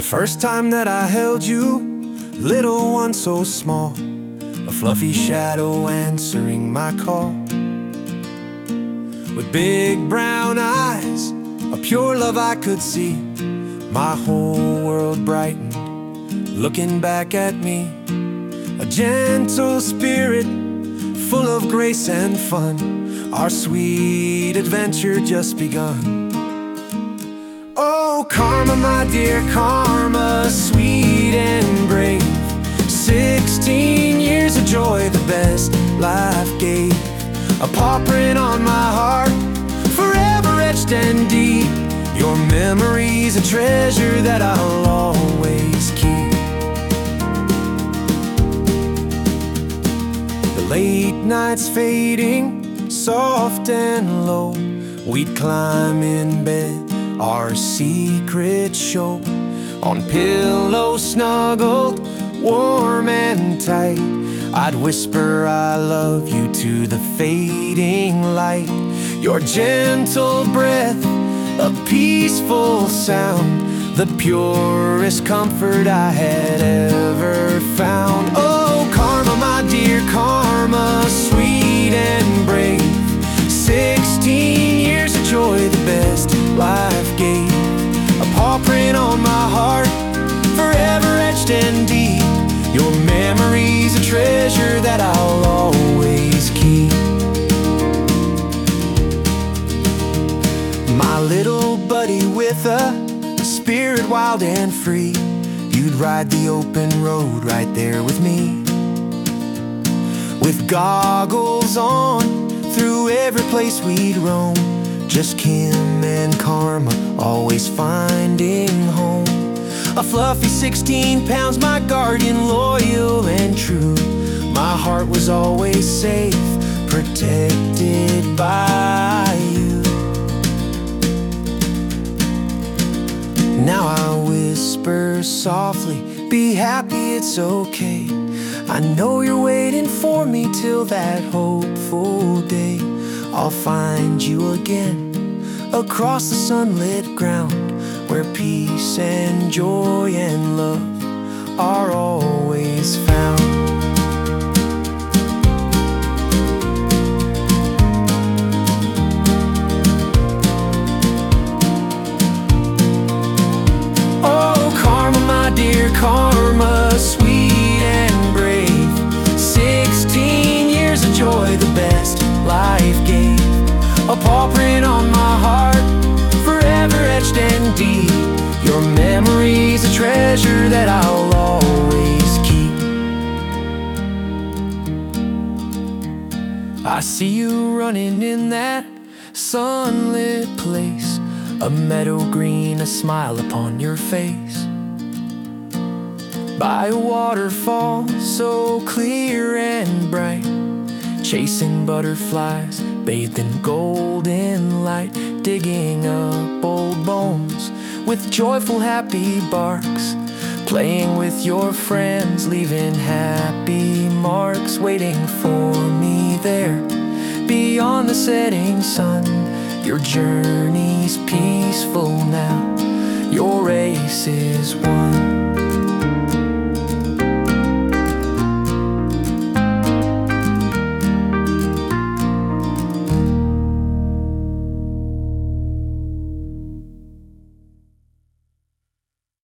The first time that I held you, little one so small, a fluffy shadow answering my call. With big brown eyes, a pure love I could see, my whole world brightened, looking back at me. A gentle spirit, full of grace and fun, our sweet adventure just begun. Oh, Karma, my dear Karma, sweet and brave, 16 years of joy, the best life gave. A paw print on my heart, forever etched and deep. Your memory's a treasure that I'll always keep. The late nights fading, soft and low, we'd climb in bed, our secret show. On pillows snuggled, warm and tight, I'd whisper I love you to the fading light. Your gentle breath, a peaceful sound, the purest comfort I had ever found. Oh, Karma, my dear Karma, sweet and brave, 16 years of joy, the best life gave. A paw print on my heart, forever etched and deep. Your memory's a treasure that I'll always keep. My little buddy with a spirit wild and free, you'd ride the open road right there with me. With goggles on, through every place we'd roam, just Kim and Karma, always finding home. A fluffy 16 pounds, my guardian, loyal and true. My heart was always safe, protected by you. Now I whisper softly, be happy, it's okay. I know you're waiting for me till that hopeful day. I'll find you again, across the sunlit ground, where peace and joy and love are always found. Oh, Karma, my dear Karma, sweet and brave, 16 years of joy, the best life gave. A paw print on my heart, forever etched and deep. Your memory's a treasure that I'll always keep. I see you running in that sunlit place, a meadow green, a smile upon your face. By a waterfall so clear and bright, chasing butterflies, bathed in golden light, digging up old bones with joyful happy barks, playing with your friends, leaving happy marks, waiting for me there beyond the setting sun. Your journey's peaceful now, your race is won.